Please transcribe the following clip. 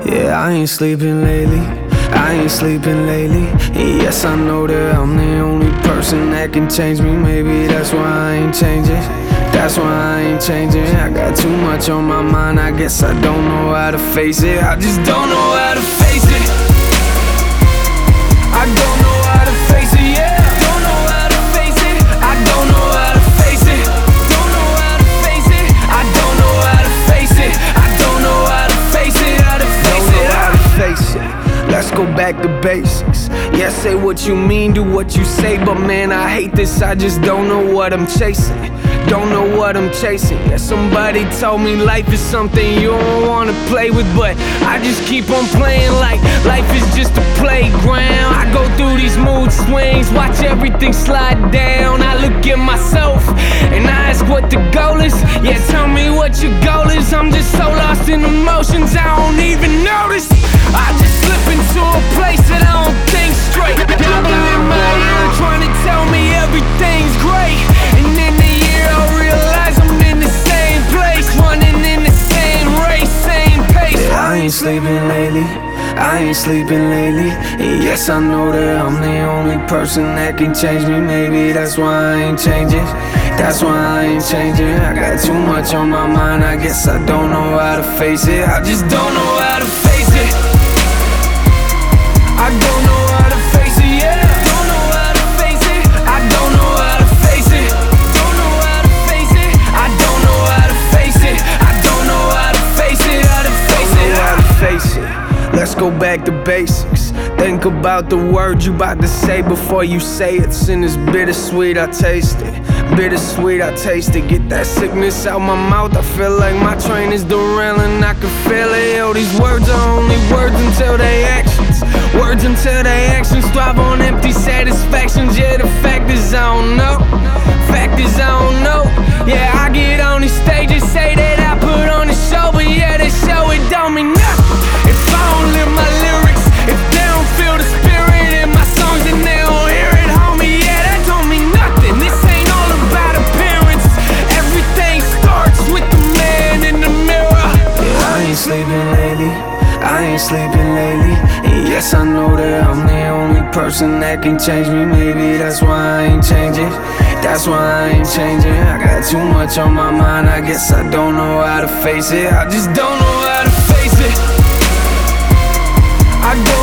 Yeah, I ain't sleeping lately, I ain't sleeping lately. Yes, I know that I'm the only person that can change me. Maybe that's why I ain't changing, that's why I ain't changing. I got too much on my mind, I guess I don't know how to face it. I just don't know how to face it. I don't know how to face it, yeah. Don't know how to face it. I don't know how to face it. Don't know how to face it. I don't know how to face it. I don't know how to face it. How to face it. How to face it. Let's go back to basics. Yeah, say what you mean, do what you say. But man, I hate this, I just don't know what I'm chasing. Don't know what I'm chasing. Yeah, somebody told me life is something you don't wanna play with, but I just keep on playing like life is just a playground. I go through these mood swings, watch everything slide down. I look at myself and I ask what the goal is. Yeah, tell me what your goal is. I'm just so lost in emotions, I don't even notice. I just slip into a place that I don't think straight. Talking in my ear, trying to tell me everything's great. And in the year I'll realize I'm in the same place, running in the same race, same pace. Yeah, I ain't sleeping lately, I ain't sleeping lately. Yes, I know that I'm the only person that can change me. Maybe that's why I ain't changing, that's why I ain't changing. I got too much on my mind, I guess I don't know how to face it. I just don't know how to face it. I don't know how to face it, yeah. Don't know how to face it. I don't know how to face it. Don't know how to face it. I don't know how to face it. I don't know how to face it. How to face it. How to face it. Let's go back to basics. Think about the words you about to say before you say it. Sin is bittersweet, I taste it. Bittersweet, I taste it. Get that sickness out my mouth, I feel like my train is derailing. I can feel it, yo, these words are only words until they actions. Words until they actions thrive on empty satisfactions. Yeah, the fact is I don't know. Fact is I don't know. Yeah, I get on these stages, say that I put on a show, but yeah, that show it don't mean nothing if I don't live my lyrics. If they don't feel the spirit in my songs and they don't hear it, homie, yeah, that don't mean nothing. This ain't all about appearances. Everything starts with the man in the mirror. Yeah, I ain't sleeping lately, I ain't sleeping lately. Yes, I know that I'm the only person that can change me. Maybe that's why I ain't changing, that's why I ain't changing. I got too much on my mind, I guess I don't know how to face it. I just don't know how to face it. I